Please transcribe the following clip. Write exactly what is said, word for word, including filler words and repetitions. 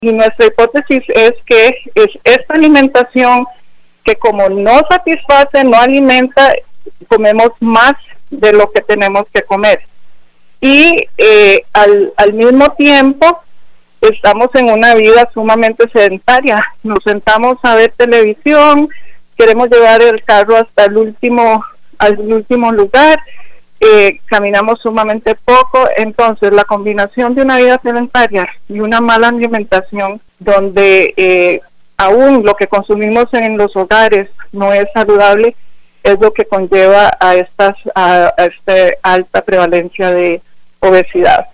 Y nuestra hipótesis es que es esta alimentación que, como no satisface, no alimenta, comemos más de lo que tenemos que comer. Y eh, al, al mismo tiempo estamos en una vida sumamente sedentaria. Nos sentamos a ver televisión, queremos llevar el carro hasta el último, al último lugar, eh, caminamos sumamente poco. Entonces la combinación de una vida sedentaria y una mala alimentación, donde eh, aún lo que consumimos en los hogares no es saludable, es lo que conlleva a estas a, a esta alta prevalencia de obesidad.